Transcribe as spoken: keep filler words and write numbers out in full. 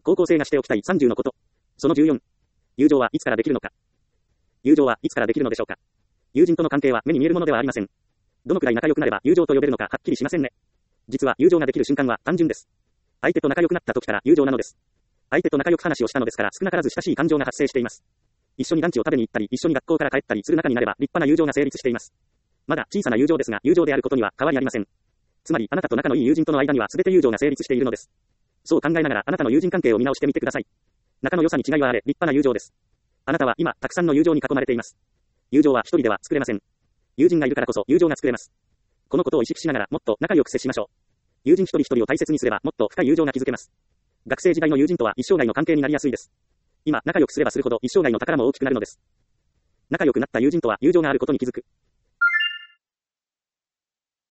高校生がしておきたいさんじゅうのこと。そのじゅうよん。友情はいつからできるのか。友情はいつからできるのでしょうか。友人との関係は目に見えるものではありません。どのくらい仲良くなれば友情と呼べるのかはっきりしませんね。実は友情ができる瞬間は単純です。相手と仲良くなった時から友情なのです。相手と仲良く話をしたのですから少なからず親しい感情が発生しています。一緒にランチを食べに行ったり、一緒に学校から帰ったりする仲になれば立派な友情が成立しています。まだ小さな友情ですが友情であることには変わりありません。つまりあなたと仲のいい友人との間には全て友情が成立しているのです。そう考えながらあなたの友人関係を見直してみてください。仲の良さに違いはあれ立派な友情です。あなたは今たくさんの友情に囲まれています。友情は一人では作れません。友人がいるからこそ友情が作れます。このことを意識しながらもっと仲良く接しましょう。友人一人一人を大切にすればもっと深い友情が築けます。学生時代の友人とは一生涯の関係になりやすいです。今仲良くすればするほど一生涯の宝も大きくなるのです。仲良くなった友人とは友情があることに気づく。